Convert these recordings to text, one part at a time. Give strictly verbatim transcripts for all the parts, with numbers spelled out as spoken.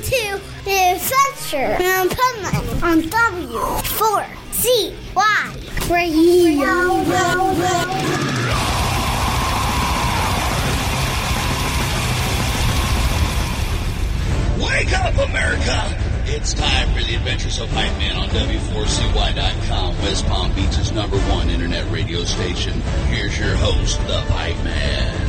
to the adventure in Puntland on W four C Y Radio. Wake up, America! It's time for the Adventures of Hype Man on W four C Y dot com, West Palm Beach's number one internet radio station. Here's your host, the Hype Man.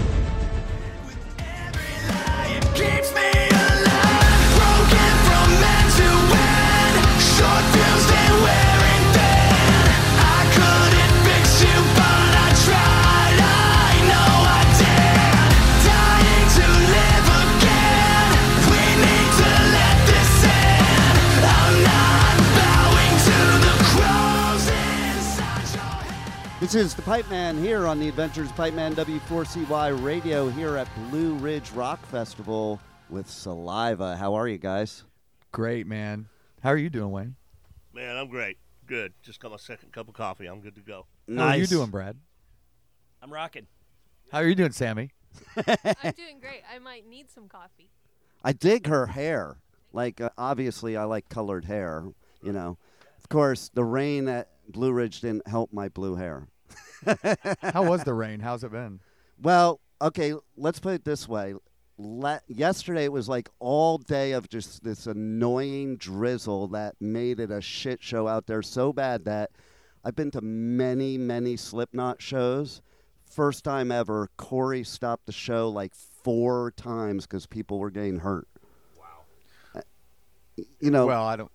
Keeps me alive, broken from end to end, short fuse and wearing thin. I couldn't fix you, but I tried, I know I did. Dying to live again, we need to let this end. I'm not bowing to the crows inside your head. This is the Pipe Man here on the Adventures Pipe Man W four C Y Radio here at Blue Ridge Rock Festival with Saliva. How are you guys? Great, man. How are you doing, Wayne? Man, I'm great. Good. Just got my second cup of coffee. I'm good to go. How are you doing, Brad? I'm rocking. How are you doing, Sammy? I'm doing great. I might need some coffee. I dig her hair. Like, uh, obviously, I like colored hair, you know. Of course, the rain at Blue Ridge didn't help my blue hair. How was the rain? How's it been? Well, okay, let's put it this way. Le- yesterday it was like all day of just this annoying drizzle that made it a shit show out there so bad that I've been to many, many Slipknot shows. First time ever, Corey stopped the show like four times because people were getting hurt. Wow. Uh, you know. Well, I don't.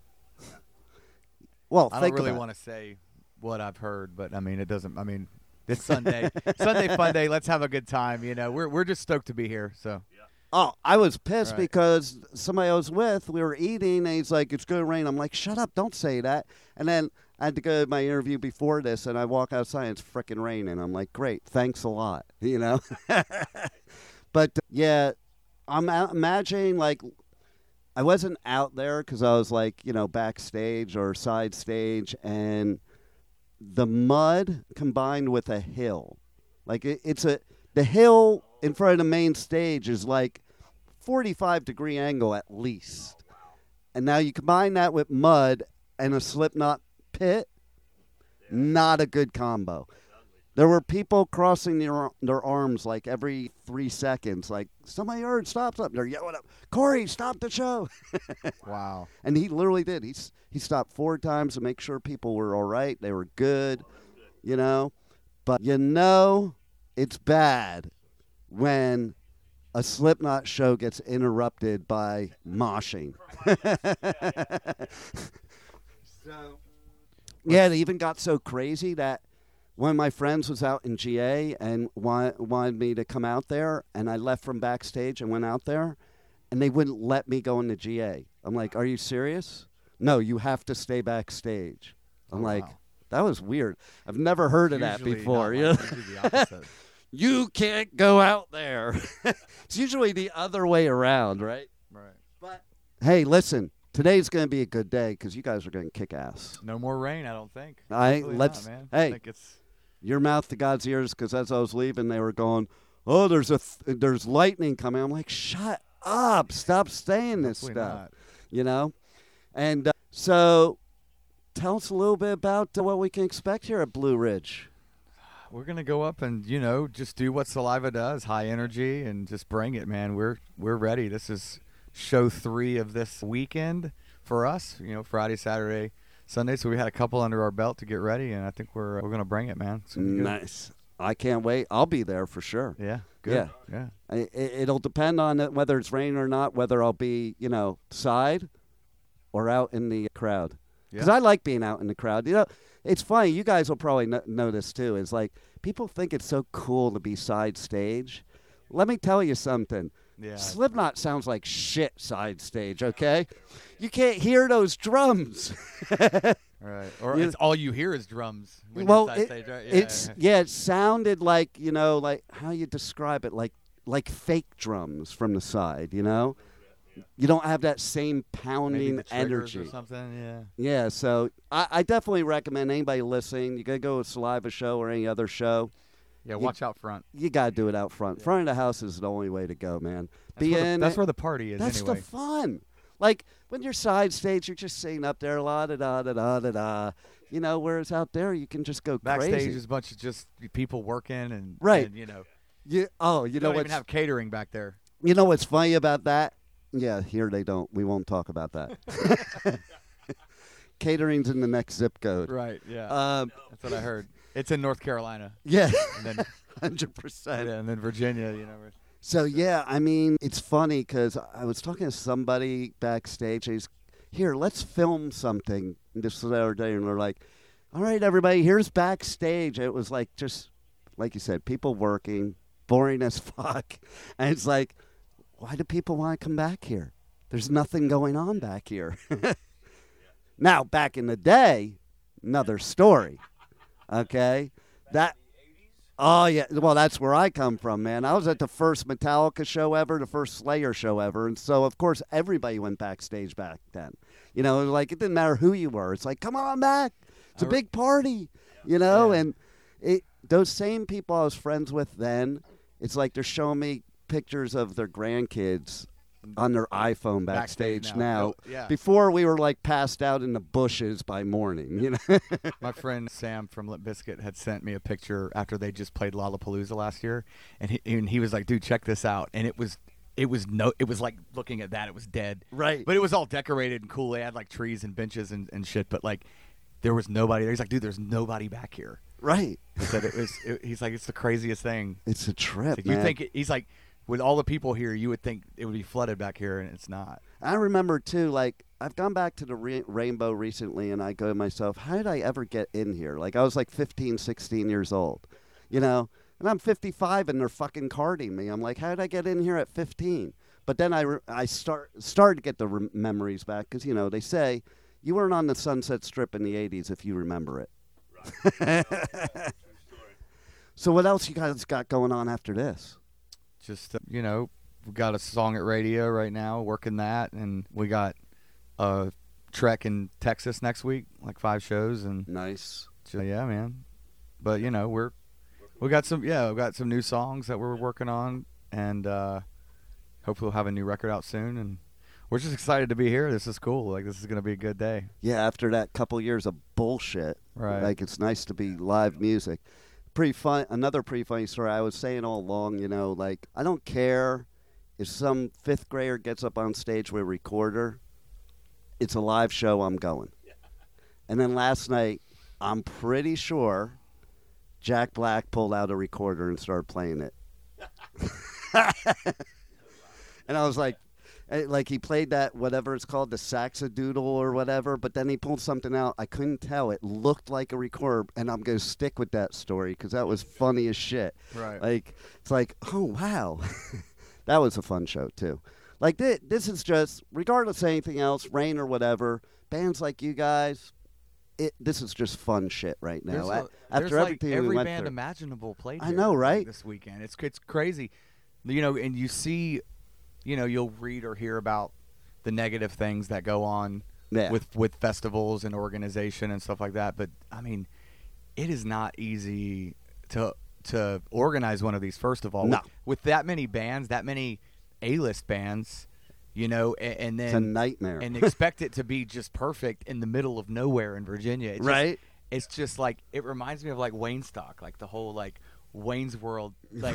Well, I think don't really about want to say what I've heard, but I mean, it doesn't. I mean, it's Sunday, Sunday fun day. Let's have a good time. You know, we're we're just stoked to be here. So. Oh, I was pissed Right. because somebody I was with, we were eating, and he's like, it's going to rain. I'm like, shut up, don't say that. And then I had to go to my interview before this, and I walk outside, and it's freaking raining. I'm like, great, thanks a lot, you know? But, uh, yeah, I'm out imagining, like, I wasn't out there because I was, like, you know, backstage or side stage, and the mud combined with a hill. Like, it, it's a, the hill in front of the main stage is like forty-five degree angle at least. And now you combine that with mud and a Slipknot pit, not a good combo. There were people crossing their, their arms like every three seconds, like, somebody heard, stop, stop. They're yelling up, Corey, stop the show. Wow. And he literally did. He's, he stopped four times to make sure people were all right. They were good, you know. But you know it's bad when a Slipknot show gets interrupted by moshing. So, yeah, it even got so crazy that one of my friends was out in G A and wa- wanted me to come out there, and I left from backstage and went out there, and they wouldn't let me go into G A. I'm like, are you serious? No, you have to stay backstage. I'm Oh, like, wow. that was weird. I've never heard of that Usually before. not You know? like- usually the opposite. You can't go out there. It's usually the other way around, right? Right. But hey, listen, today's going to be a good day because you guys are going to kick ass. No more rain, I don't think. I Hopefully let's not, man. hey, I think it's your mouth to God's ears, because as I was leaving, they were going, "Oh, there's a th- there's lightning coming." I'm like, "Shut up! Stop saying this hopefully stuff." not. You know, and uh, so tell us a little bit about uh, what we can expect here at Blue Ridge. We're gonna go up and, you know, just do what Saliva does, high energy, and just bring it, man. We're we're ready. This is show three of this weekend for us. You know, Friday, Saturday, Sunday. So we had a couple under our belt to get ready, and I think we're we're gonna bring it, man. It's gonna be good. Nice. I can't wait. I'll be there for sure. Yeah. Good. Yeah. Yeah. I, it, it'll depend on it, whether it's raining or not, whether I'll be, you know, side or out in the crowd. Because Yeah. I like being out in the crowd. You know, it's funny. You guys will probably know, know this too. It's like people think it's so cool to be side stage. Let me tell you something. Yeah. Slipknot sounds like shit side stage, okay? You can't hear those drums. Right. Or You- it's all you hear is drums. When well, you're side it, stage, right? Yeah, it's yeah. yeah, it sounded like, you know, like how you describe it, like like fake drums from the side, you know? You don't have that same Maybe pounding the triggers energy. or something. Yeah. Yeah, so I, I definitely recommend anybody listening, you got to go to a Saliva show or any other show. Yeah. You- Watch out front. You got to do it out front. Front of the house is the only way to go, man. That's, Be where the, in that's it. where the party is. That's anyway. the fun. Like, when you're side stage, you're just sitting up there, la da da da da da da. You know, whereas out there, you can just go Backstage crazy. is a bunch of just people working and, Right. and you know, You, oh, you you know don't what's even have catering back there. you know what's funny about that? Yeah, here they don't. We won't talk about that. Catering's in the next zip code. Right, yeah. Um, That's what I heard. It's in North Carolina. yeah, And then, hundred percent. yeah, and then Virginia, you know. So yeah, I mean, it's funny because I was talking to somebody backstage. He's here. Let's film something this Saturday, and they're like, "All right, everybody, here's backstage." It was like just like you said, people working, boring as fuck, and it's like, why do people want to come back here? There's nothing going on back here. Now, back in the day, another story. Okay, that. Oh, yeah. Well, that's where I come from, man. I was at the first Metallica show ever, the first Slayer show ever. And so, of course, everybody went backstage back then. You know, like, it didn't matter who you were. It's like, come on back. It's a big party, you know? Yeah. And it, those same people I was friends with then, it's like they're showing me pictures of their grandkids on their iPhone backstage, Backstage now. now. Oh, yeah. Before we were, like, passed out in the bushes by morning, you know? My friend Sam from Limp Bizkit had sent me a picture after they just played Lollapalooza last year, and he, and he was like, "Dude, check this out." And it was, it was no, it was like looking at that, it was dead, Right. But it was all decorated and cool. They had like trees and benches and, and shit, but like there was nobody there. He's like, "Dude, there's nobody back here." Right. He said it was. It, he's like, "It's the craziest thing." It's a trip, Like, man. you think it, he's like, with all the people here, you would think it would be flooded back here, and it's not. I remember, too, like, I've gone back to the re- Rainbow recently, and I go to myself, how did I ever get in here? Like, I was like fifteen, sixteen years old, you know? And I'm fifty-five, and they're fucking carding me. I'm like, how did I get in here at fifteen? But then I, re- I start started to get the re- memories back, because, you know, they say you weren't on the Sunset Strip in the eighties if you remember it. Right. So what else you guys got going on after this? Just uh, you know, we got a song at radio right now, working that, and we got a trek in Texas next week, like five shows, and Nice. just, yeah, man. But you know, we're we got some yeah, we got some new songs that we're working on, and uh, hopefully we'll have a new record out soon, and we're just excited to be here. This is cool. Like, this is gonna be a good day. Yeah, after that couple years of bullshit, Right. like, it's nice to be live music. Pretty fun. Another pretty funny story. I was saying all along, you know, like, I don't care if some fifth grader gets up on stage with a recorder. It's a live show. I'm going. And then last night, I'm pretty sure Jack Black pulled out a recorder and started playing it. And I was like, eh, like he played that, whatever it's called, the saxadoodle or whatever, but then he pulled something out. I couldn't tell. It looked like a recorder, and I'm going to stick with that story because that was funny as shit. Right. Like, it's like, oh, wow. That was a fun show, too. Like, this, this is just, regardless of anything else, rain or whatever, bands like you guys, it, this is just fun shit right now. There's, A- a, After there's like everything every we went band through. imaginable played. I here, know, like, right? This weekend, it's it's crazy, you know. And you see, you know, you'll read or hear about the negative things that go on Yeah. with with festivals and organization and stuff like that. But I mean, it is not easy to to organize one of these. First of all, No. with, with that many bands, that many A-list bands, you know, and, and then It's a nightmare. and expect it to be just perfect in the middle of nowhere in Virginia. It just- Right. It's just like, it reminds me of like Wayne Stock, like the whole like Wayne's World, like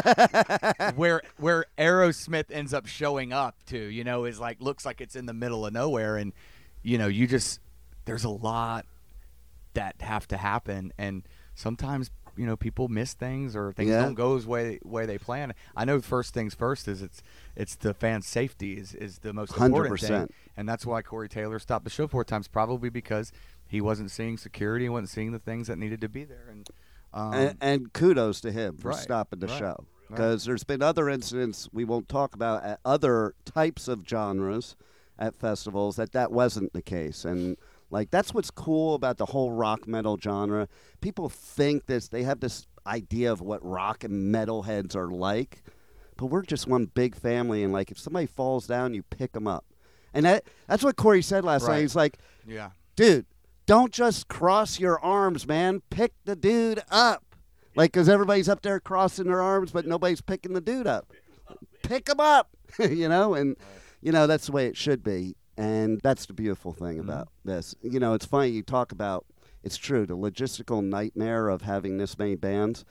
where where Aerosmith ends up showing up to, you know, is like, looks like it's in the middle of nowhere, and you know, you just, there's a lot that have to happen, and sometimes, you know, people miss things or things Yeah. don't go as way way they plan. I know first things first is it's it's the fans' safety is, is the most important one hundred percent. thing, and that's why Corey Taylor stopped the show four times, probably because he wasn't seeing security, wasn't seeing the things that needed to be there, and um, and, and kudos to him for right, stopping the right, show. right. Because there's been other incidents we won't talk about at other types of genres at festivals that that wasn't the case. And, like, that's what's cool about the whole rock metal genre. People think this, they have this idea of what rock and metal heads are like. But we're just one big family. And, like, if somebody falls down, you pick them up. And that that's what Corey said last Right. night. He's like, yeah. dude, don't just cross your arms, man. Pick the dude up. Like, because everybody's up there crossing their arms, but nobody's picking the dude up. Pick him up, you know? And, you know, that's the way it should be. And that's the beautiful thing Mm-hmm. about this. You know, it's funny you talk about, it's true, the logistical nightmare of having this many bands.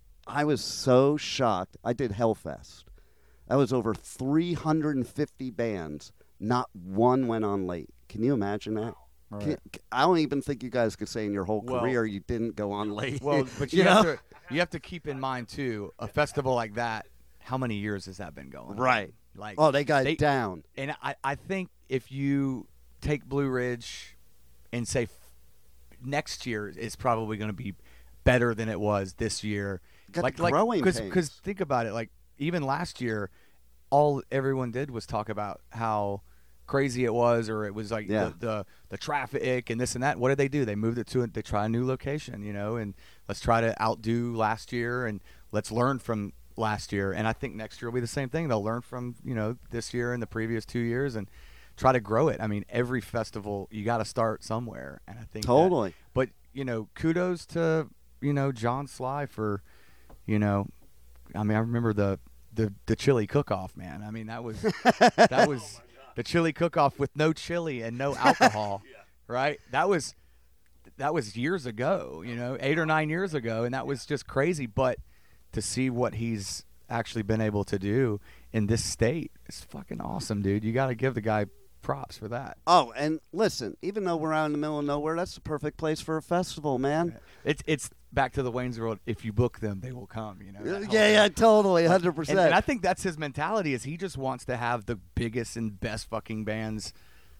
I was so shocked. I did Hellfest. That was over three hundred fifty bands. Not one went on late. Can you imagine that? Right. Can, I don't even think you guys could say in your whole Well- career you didn't go on late. Well, but you, you have know? to you have to keep in mind too, a festival like that. How many years has that been going? on? Right. Like, Oh, they got they- it down. and I, I think if you take Blue Ridge and say f- next year is probably going to be better than it was this year. Got like, the like, growing cause, pains. 'cause think about it. Like even last year, all everyone did was talk about how crazy it was, or it was like Yeah. the, the the traffic and this and that. What did they do? They moved it to they try a new location, you know, and let's try to outdo last year and let's learn from last year. And I think next year will be the same thing. They'll learn from, you know, this year and the previous two years and try to grow it. I mean, every festival you got to start somewhere, and I think that- Totally. but you know, kudos to you know John Sly for, you know, I mean, I remember the the the chili cook-off, man. I mean, that was that was the chili cook-off with no chili and no alcohol, right? That was that was years ago, you know, eight or nine years ago, and that was just crazy. But to see what he's actually been able to do in this state is fucking awesome, dude. You got to give the guy props for that. Oh, and listen, even though we're out in the middle of nowhere, that's the perfect place for a festival, man. It's it's back to the Wayne's World. If you book them, they will come. You know. that whole Yeah, thing. yeah, totally, one hundred And, percent. and I think that's his mentality. Is he just wants to have the biggest and best fucking bands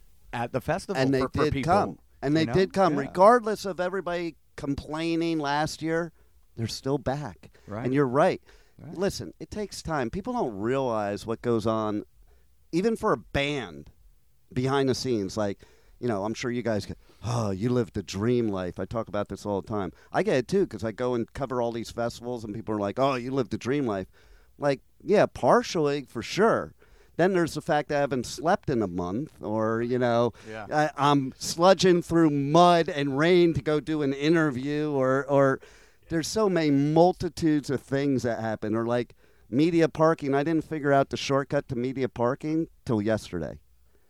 at the festival and they for, for did people. come. And they you know? did come. Yeah. Regardless of everybody complaining last year, they're still back. Right. And you're right. Right. Listen, it takes time. People don't realize what goes on, even for a band, behind the scenes. Like, you know, I'm sure you guys get, oh, you live the dream life. I talk about this all the time. I get it, too, because I go and cover all these festivals, and people are like, oh, you live the dream life. Like, yeah, partially, for sure. Then there's the fact that I haven't slept in a month, or, you know, Yeah. I, I'm sludging through mud and rain to go do an interview, or, or there's so many multitudes of things that happen. Or like media parking. I didn't figure out the shortcut to media parking till yesterday.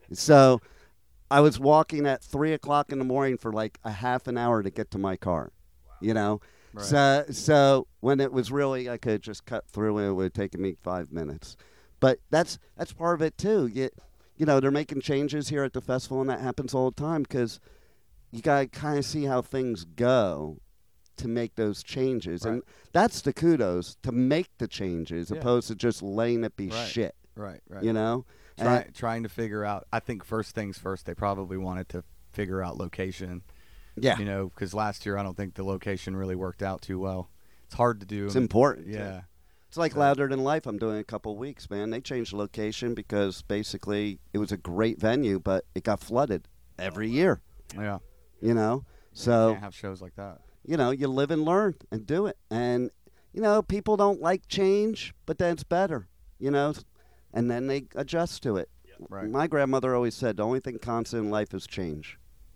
So I was walking at three o'clock in the morning for like a half an hour to get to my car, you know? Right. So, so when it was really, I could just cut through and it would have taken me five minutes. But that's that's part of it too. You, you know, they're making changes here at the festival, and that happens all the time because you got to kind of see how things go to make those changes. Right. And that's the kudos, to make the changes, Yeah. opposed to just letting it be Right. shit, Right, right. you know? Try, And- trying to figure out. I think first things first. They probably wanted to figure out location. yeah, You know, because last year I don't think the location really worked out too well. It's hard to do. it's important. too. Yeah. It's like Louder Than Life I'm doing in a couple of weeks, man. They changed the location because basically it was a great venue, but it got flooded every year, Yeah. you know? So, Can't have shows like that. you know, you live and learn and do it. And, you know, people don't like change, but then it's better, you know? And then they adjust to it. Right. My grandmother always said the only thing constant in life is change.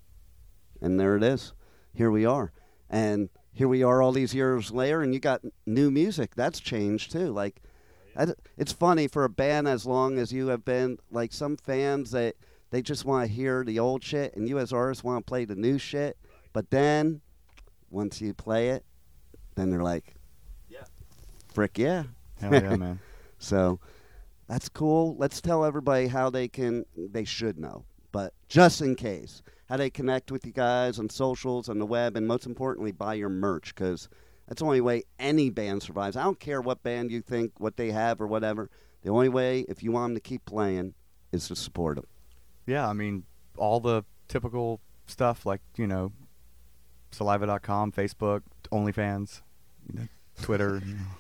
And there it is. Here we are. And here we are all these years later, and you got new music. That's changed, too. Like, I, it's funny for a band as long as you have been, like some fans, that they just want to hear the old shit, and you as artists want to play the new shit. But then, once you play it, then they're like, Yeah. frick yeah. Hell yeah, man. So that's cool. Let's tell everybody how they can, they should know, but just in case, how they connect with you guys on socials, on the web, and most importantly, buy your merch, because that's the only way any band survives. I don't care what band you think, what they have or whatever. The only way, if you want them to keep playing, is to support them. Yeah, I mean, all the typical stuff like, you know, saliva dot com, Facebook, OnlyFans, you know, Twitter.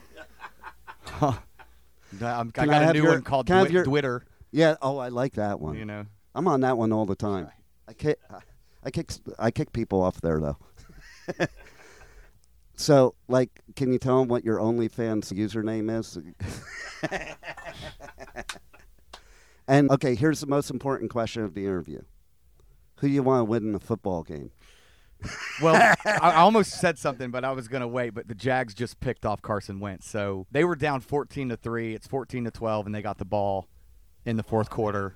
I'm, I Can I got a have new your- one called can I have Dwi- your- Twitter, Yeah, oh, I like that one. you know. I'm on that one all the time. I kick, I kick, I kick people off there though. So, like, can you tell them what your OnlyFans username is? And okay, here's the most important question of the interview: who do you want to win in the football game? Well, I, I almost said something, but I was going to wait. But the Jags just picked off Carson Wentz, so they were down fourteen to three. It's fourteen to twelve, and they got the ball in the fourth quarter.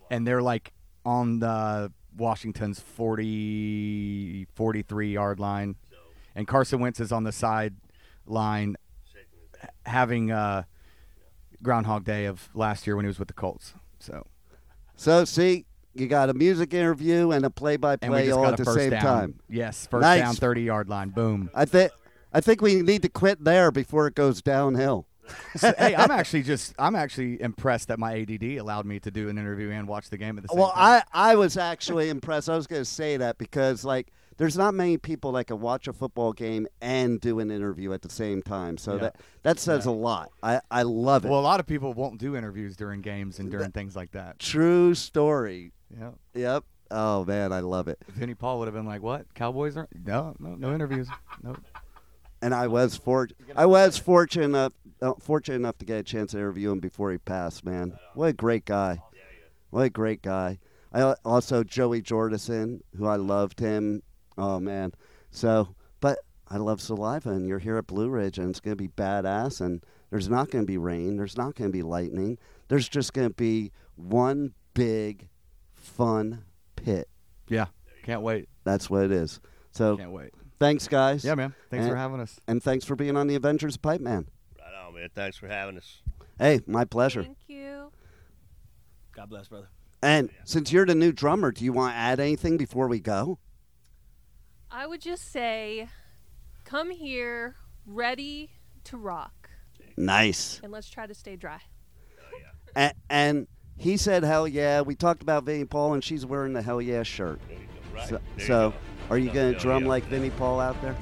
and they're like on the Washington's forty, forty-three yard line, and Carson Wentz is on the side line having uh, Groundhog Day of last year when he was with the Colts. So, so see, you got a music interview and a and we play-by-play just all got at a the first same down. time. Yes, first Nice. down, thirty yard line. Boom. I think I think we need to quit there before it goes downhill. So, hey, I'm actually just I'm actually impressed that my A D D allowed me to do an interview and watch the game at the same Well, time. I, I was actually impressed. I was going to say that because, like, there's not many people that can watch a football game and do an interview at the same time. So Yeah. that that says a lot. I, I love it. Well, a lot of people won't do interviews during games and during things like that. True story. Yeah. Yep. Oh, man, I love it. Vinny Paul would have been like, "What? Cowboys aren't? No, no, no interviews. No." And I was for, I was fortunate enough, uh, fortunate enough to get a chance to interview him before he passed, man. What a great guy. What a great guy. I al- also, Joey Jordison, who I loved him. Oh, man. So, but I love Saliva, and you're here at Blue Ridge, and it's going to be badass, and there's not going to be rain. There's not going to be lightning. There's just going to be one big, fun pit. Yeah, can't wait. That's what it is. So, Can't wait. thanks, guys. Yeah, man. Thanks And- for having us. And thanks for being on the Adventures of Pipe Man. Right on, man. Thanks for having us. Hey, my pleasure. Thank you. God bless, brother. And since you're the new drummer, do you want to add anything before we go? I would just say, come here ready to rock, Nice. and let's try to stay dry. And, and he said, hell yeah. We talked about Vinnie Paul, and she's wearing the hell yeah shirt. There you go. Right. So, There you so go. are you going to Hell drum yeah. like Vinnie Paul out there?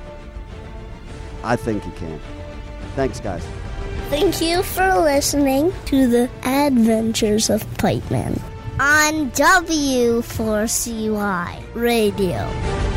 I think you can. Thanks, guys. Thank you for listening to the Adventures of Pipe Man on W four C Y Radio.